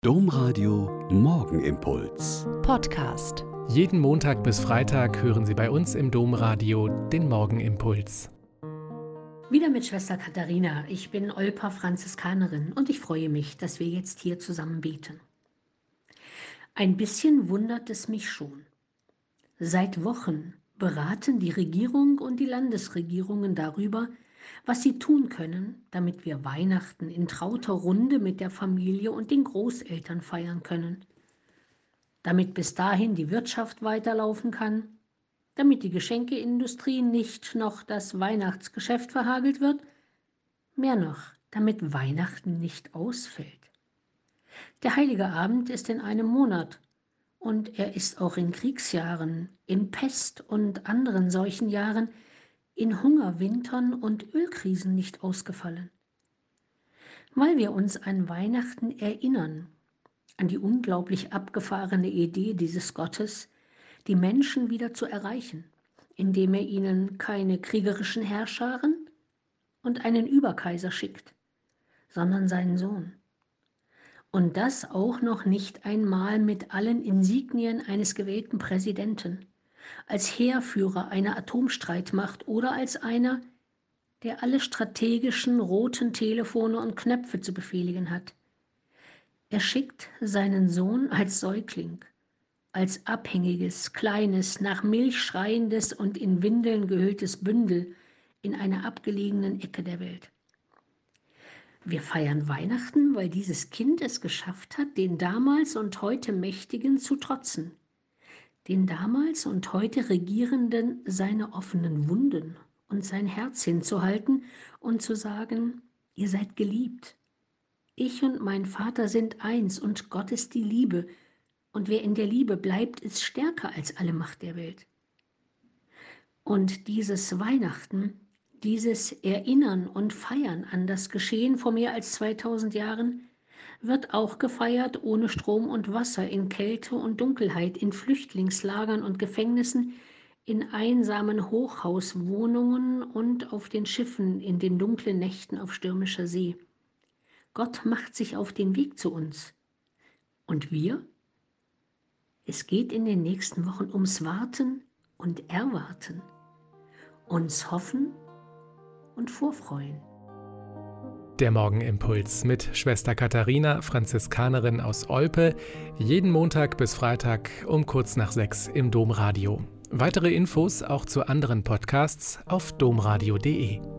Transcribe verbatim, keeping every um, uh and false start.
Domradio Morgenimpuls. Podcast. Jeden Montag bis Freitag hören Sie bei uns im Domradio den Morgenimpuls. Wieder mit Schwester Katharina. Ich bin Olper Franziskanerin und ich freue mich, dass wir jetzt hier zusammen beten. Ein bisschen wundert es mich schon. Seit Wochen beraten die Regierung und die Landesregierungen darüber, was sie tun können, damit wir Weihnachten in trauter Runde mit der Familie und den Großeltern feiern können. Damit bis dahin die Wirtschaft weiterlaufen kann, damit die Geschenkeindustrie nicht noch das Weihnachtsgeschäft verhagelt wird, mehr noch, damit Weihnachten nicht ausfällt. Der Heilige Abend ist in einem Monat und er ist auch in Kriegsjahren, in Pest und anderen solchen Jahren, in Hungerwintern und Ölkrisen nicht ausgefallen. Weil wir uns an Weihnachten erinnern, an die unglaublich abgefahrene Idee dieses Gottes, die Menschen wieder zu erreichen, indem er ihnen keine kriegerischen Herrscharen und einen Überkaiser schickt, sondern seinen Sohn. Und das auch noch nicht einmal mit allen Insignien eines gewählten Präsidenten, als Heerführer einer Atomstreitmacht oder als einer, der alle strategischen roten Telefone und Knöpfe zu befehligen hat. Er schickt seinen Sohn als Säugling, als abhängiges, kleines, nach Milch schreiendes und in Windeln gehülltes Bündel in einer abgelegenen Ecke der Welt. Wir feiern Weihnachten, weil dieses Kind es geschafft hat, den damals und heute Mächtigen zu trotzen, den damals und heute Regierenden seine offenen Wunden und sein Herz hinzuhalten und zu sagen, ihr seid geliebt. Ich und mein Vater sind eins und Gott ist die Liebe und wer in der Liebe bleibt, ist stärker als alle Macht der Welt. Und dieses Weihnachten, dieses Erinnern und Feiern an das Geschehen vor mehr als zweitausend Jahren, wird auch gefeiert ohne Strom und Wasser, in Kälte und Dunkelheit, in Flüchtlingslagern und Gefängnissen, in einsamen Hochhauswohnungen und auf den Schiffen in den dunklen Nächten auf stürmischer See. Gott macht sich auf den Weg zu uns. Und wir? Es geht in den nächsten Wochen ums Warten und Erwarten, uns hoffen und vorfreuen. Der Morgenimpuls mit Schwester Katharina, Franziskanerin aus Olpe, jeden Montag bis Freitag um kurz nach sechs im Domradio. Weitere Infos auch zu anderen Podcasts auf domradio punkt de.